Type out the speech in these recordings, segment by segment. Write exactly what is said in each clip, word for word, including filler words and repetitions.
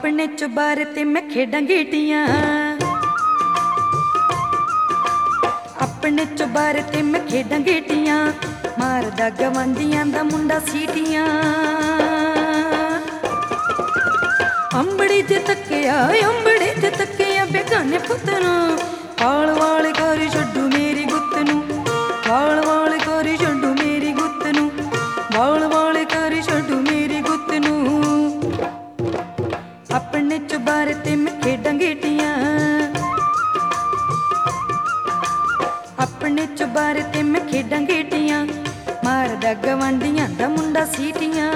अपने चुबारे ते मैं खेडां गीटियां, अपने चुबारे ते मैं खेडां गीटियां, मारदा गवांढियां दा मुंडा सीटियां। अंबड़ी जे तकिया अंबड़ी जे तकिया बेगाने पुत्त नूं, वाल वाल कर छड्डू मेरी गुत्त नूं, वाल वाल कर छड्डू मेरी गुत्त नूं, वाल वाल कर छड्डू मेरी गुत्त नूं। अपने चुबारे ते मैं खेडां गीटियां, अपने चुबारे ते मैं खेडां गीटियां, मारदा गवांढियां दा मुंडा सीटियां।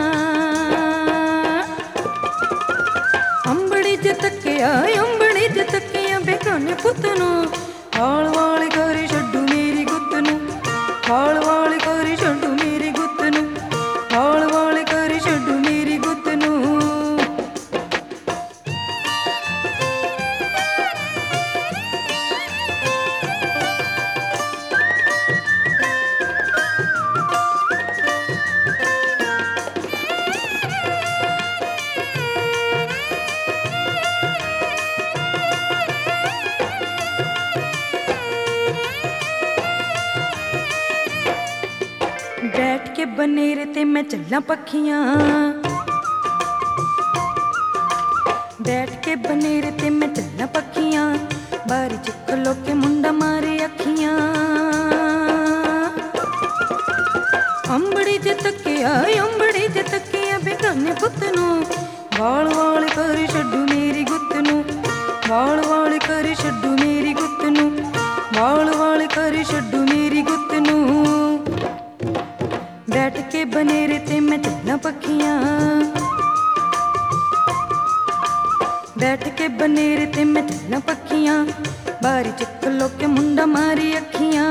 अंबड़ी जे तकिया अंबड़ी जे तकिया बेगाने पुत्त नूं, वाल वाल कर छड्डू मेरी गुत्त नूं, वाल वाल कर छड्डू मेरी गुत्त नूं, वाल वाल कर छड्डू मेरी गुत्त नूं। बैठ के बनेरे ते मैं चल्ला पखियां, बैठ के बनेरे ते मैं चल्ला पखियां, बारी च खलो के मुंडा मारे अखियां। अंबड़ी जे तकिया अंबड़ी जे तकिया बेगाने पुत्त नूं, वाल वाल कर छड्डू मेरी गुत्त नूं, वाल वाल कर छड्डू मेरी गुत्त नूं, वाल वाल कर छड्डू मेरी गुत्त नूं। बैठ के बनेरे ते मैं चल्ला पखियां, बैठ के बनेरे ते मैं चल्ला पखियां, बारी च खलो के मुंडा मारी अखियां।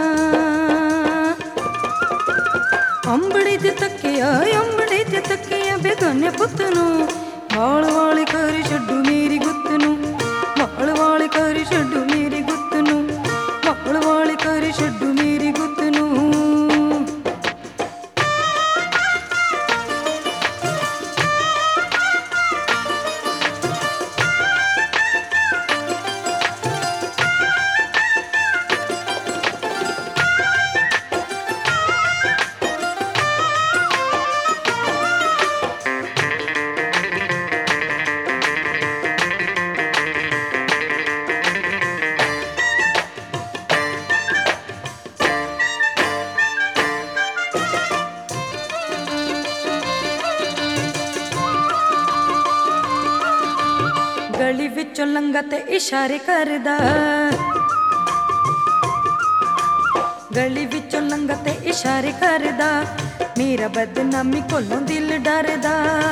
अंबड़ी जे तकिया अंबड़ी जे तकिया बेगाने पुत्त नूं, वाल वाल कर छड्डू मेरी गुत्त नूं, वाल वाल कर छड्डू मेरी गुत्त नूं, वाल वाल कर छड्डू मेरी गुत्त नूं। गली विचों लंघा ते इशारे करदा, गली विचों लंघा ते इशारे करदा, मेरा बदनामी कोलों दिल डरदा।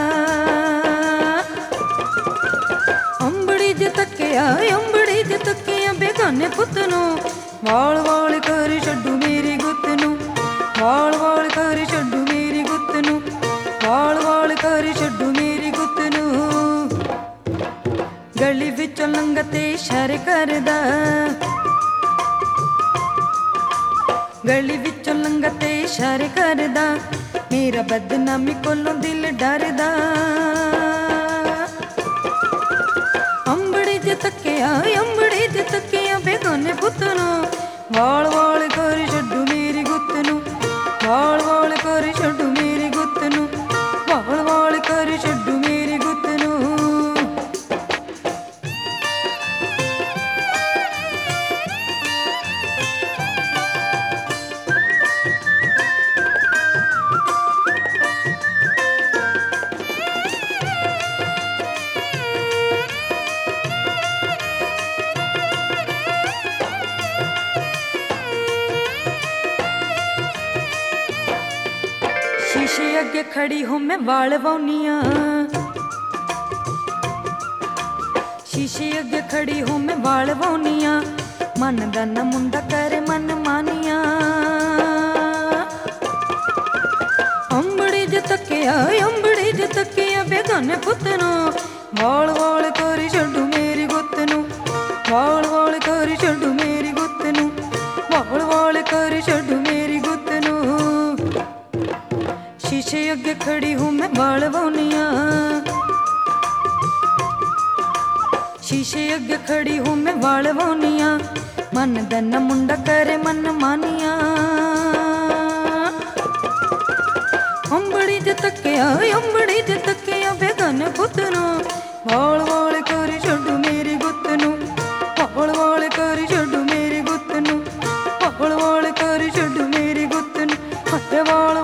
अंबड़ी जे तकिया अंबड़ी जे तकिया बेगाने पुत्त नूं, वाल वाल कर छड्डू मेरी गुत्त नूं, वाल वाल कर छड्डू मेरी गुत्त नूं, वाल वाल कर छड्डू मेरी गुत्त नूं। गली विचों लंघा ते इशारे करदा, गली विचों लंघा ते इशारे करदा, मेरा बदनामी कोलों दिल डरदा। अंबड़ी जे तकिया अंबड़ी जे तकिया बेगाने पुत्त नूं, वाल वाल कर छड्डू मेरी गुत्त नूं, वाल वाल कर छड्डू मेरी गुत्त नूं, वाल वाल कर छड्डू मेरी गुत्त नूं। शीशे अगे खड़ी हूँ मैं वाल वाउनियां, शीशे अगे खड़ी हूँ मैं वाल वाउनियां, मन दा ना मुंडा करे मन मानियां। अंबड़ी जे तकिया अंबड़ी जे तकिया बेगाने पुत्त नूं, वाल वाल कर छड्डू मेरी गुत्त नूं, वाल वाल कर छड्डू मेरी गुत्त नूं, वाल वाल कर छड्डू मेरी गुत्त नूं। शीशे अगे खड़ी हूँ मैं वाल वाउनियां, शीशे अगे खड़ी हूँ मैं वाल वानिया, मन दन मुंडा करे मन मानिया। अंबड़ी ते तकिया अंबड़ी ते तकिया बेगाने पुत नू, वाल वाल करी छड्डू मेरी गुत्त नू, वाल वाल करी छड्डू मेरी गुत्त नू, वाल वाल करी छड्डू मेरी गुत्त नू, वाल